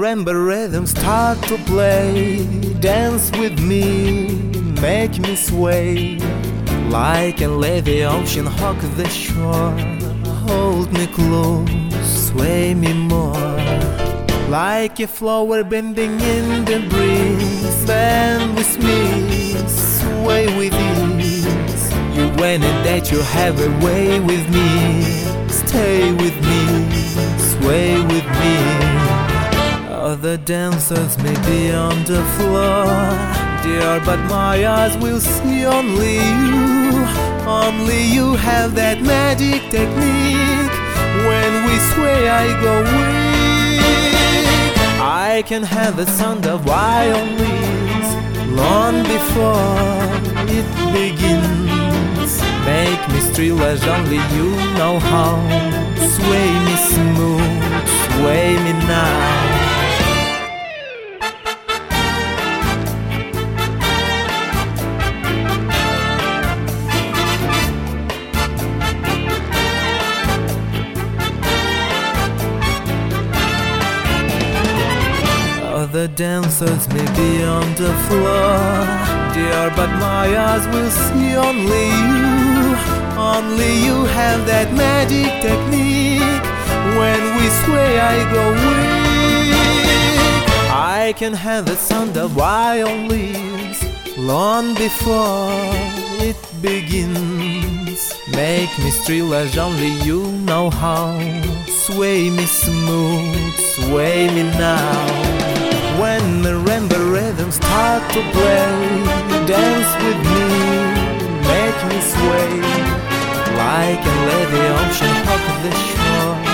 marimba rhythm start to play, dance with me, make me sway. Like a levy ocean, hug the shore, hold me close, sway me more. Like a flower bending in the breeze, bend with me, sway with ease. You want it that you have a way with me, stay with me, sway with me. Other dancers may be on the floor, dear, but my eyes will see only you. Only you have that magic technique. When we sway I go weak. I can have the sound of violins long before it begins. Make me thrill as only you know how. Sway me smooth, sway me now. The dancers may be on the floor, dear, but my eyes will see only you. Only you have that magic technique. When we sway I go weak. I can have the sound of violins long before it begins. Make me thrill as only you know how. Sway me smooth, sway me now. When marimba rhythm start to play, dance with me, make me sway. Like a levy ocean, hug the shore,